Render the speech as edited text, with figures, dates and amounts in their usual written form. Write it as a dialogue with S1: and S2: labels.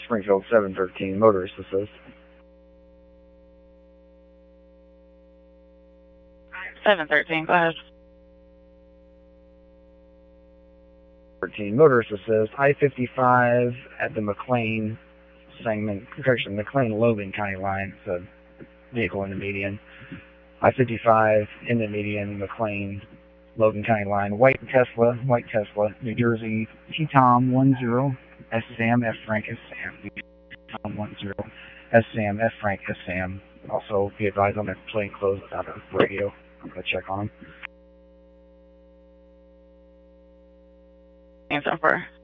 S1: Springfield 713, motorist assist.
S2: 713, go ahead.
S1: 13, motorist assist, I-55 at the McLean segment, correction, McLean-Logan County line. It's a vehicle in the median. I-55 in the median, McLean-Logan County line. White Tesla, New Jersey, T-Tom 10, S-Sam, F. Frank, S-Sam. T-Tom 10, S-Sam, F. Frank, S-Sam. Also, be advised on that plain clothes without a radio. I'm going to check on them.
S2: Answer for